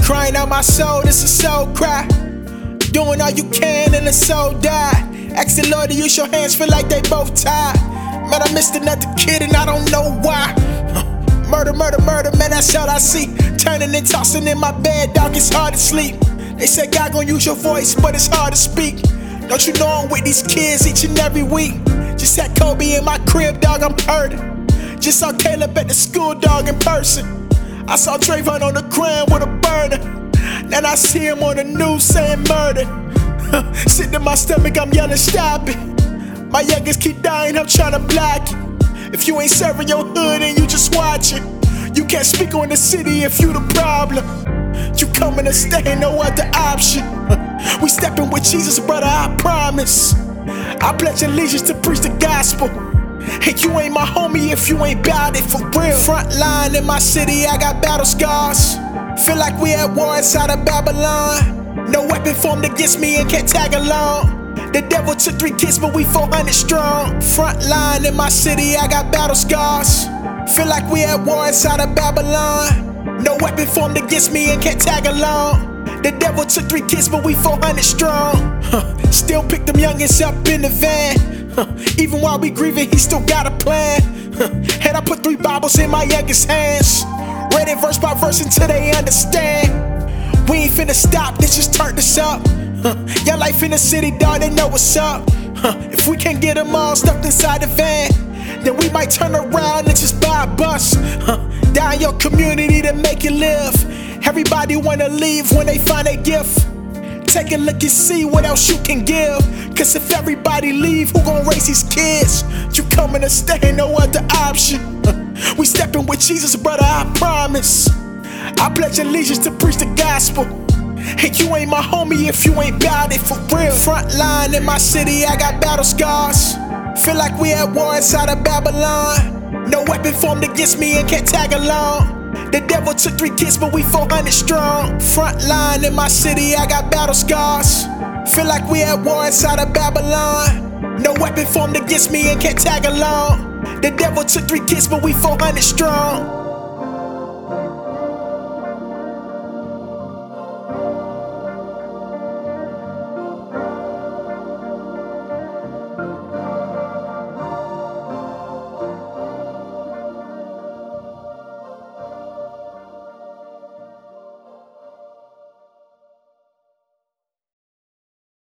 Crying out my soul, this is soul cry. Doing all you can and the soul die. Ask the Lord to use your hands, feel like they both tied. Man, I missed another kid and I don't know why. Murder, murder, murder, man, that's all I see. Turning and tossing in my bed, dog, it's hard to sleep. They said God gon' use your voice, but it's hard to speak. Don't you know I'm with these kids each and every week? Just had Kobe in my crib, dog, I'm hurting. Just saw Caleb at the school, dog, in person. I saw Trayvon on the ground with a burner. Then I see him on the news saying murder. Sitting in my stomach, I'm yelling, stop it. My youngest keep dying, I'm trying to block it. If you ain't serving your hood and you just watching, you can't speak on the city if you the problem. You coming to stay, no other option. We stepping with Jesus, brother, I promise. I pledge allegiance to preach the gospel. And you ain't my homie if you ain't bout it for real. Front line in my city, I got battle scars. Feel like we at war inside of Babylon. No weapon formed against me and can't tag along. The devil took 3 kids, but we 400 strong. Front line in my city, I got battle scars. Feel like we at war inside of Babylon. No weapon formed against me and can't tag along. The devil took 3 kids, but we 400 strong. Still pick them youngins up in the van. Even while we grieving, he still got a plan. And I put 3 Bibles in my youngest hands. Read it verse by verse until they understand. We ain't finna stop, this just turn this up. Your life in the city, dawg, they know what's up. If we can't get them all stuffed inside the van, then we might turn around and just buy a bus. Down your community to make it live. Everybody wanna leave when they find a gift. Take a look and see what else you can give. Cause if everybody leave, who gon' raise these kids? You coming to stay, no other option. We stepping with Jesus, brother, I promise. I pledge allegiance to preach the gospel. And you ain't my homie if you ain't bout it for real. Front line in my city, I got battle scars. Feel like we at war inside of Babylon. No weapon formed against me and can't tag along. The devil took 3 kids, but we 400 strong. Front line in my city, I got battle scars. Feel like we at war inside of Babylon. No weapon formed against me and can't tag along. The devil took 3 kids, but we 400 strong.